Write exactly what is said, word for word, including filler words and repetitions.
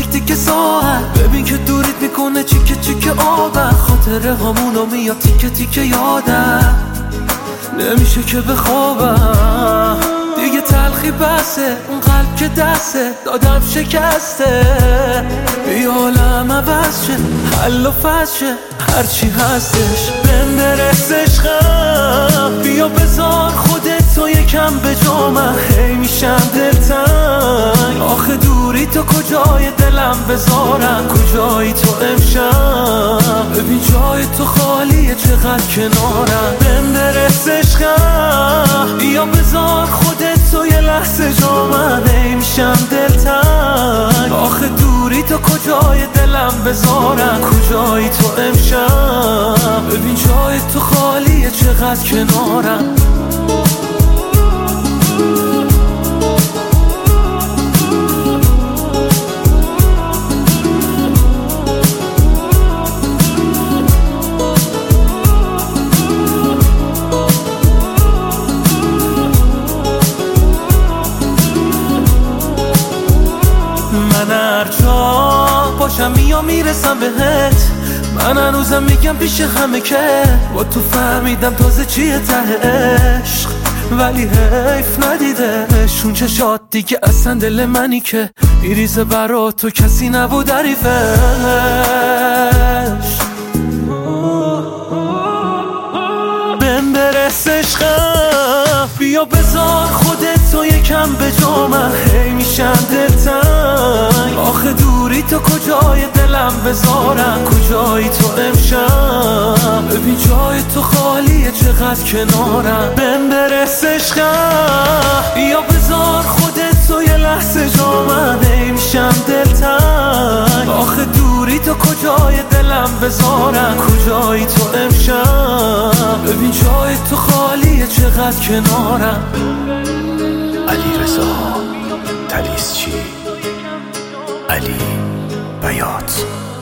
تیکه ساعت. ببین که دوریت میکنه چیکه چیکه آبم. خاطره همونو میاد تیکه تیکه یادم. نمیشه که بخوابم دیگه، تلخی بسه اون قلب که دسته دادم شکسته. بیا عالم عوض شه، حل و فصل شه، هرچی هستش بهم برس عشقم. بیا بذار خودت تو یکم به جا من، هی میشم دلتنگ. آخه دوری تو کجای دلم بذارم، کجایی تو امشب. ببین جای تو خالیه چقدر کنارم. بهم برس عشقم، بیا بذار خودت تو یه لحظه جا من، هی میشم دلتنگ. آخه دوری تو کجای دلم بذارم، کجایی تو امشب. ببین جای تو خالیه چقدر کنارم. من هر جا باشم میام میرسم بهت. من هنوزم میگم پیش همه که با تو فهمیدم تازه چیه ته عشق. ولی حیف ندیدش اون چشات دیگه اصلا دل منی که میریزه برا تو کسی نبود حریفش. بهم برس عشقم، بیا بذار خودت تو یکم به جا من، هی میشم دلتنگ. آخه دوری تو کجای دلم بذارم، کجایی تو امشب. ببین جای تو خالیه چقدر کنارم. بهم برس عشقم، بیا بذار خودت تو یه لحظه جا من، هی میشم دلتنگ. آخه دوری تو کجای دلم بذارم، کجایی تو امشب. ببین جای تو خالیه چقدر کنارم. علیرضا طلیسچی، علی بیات.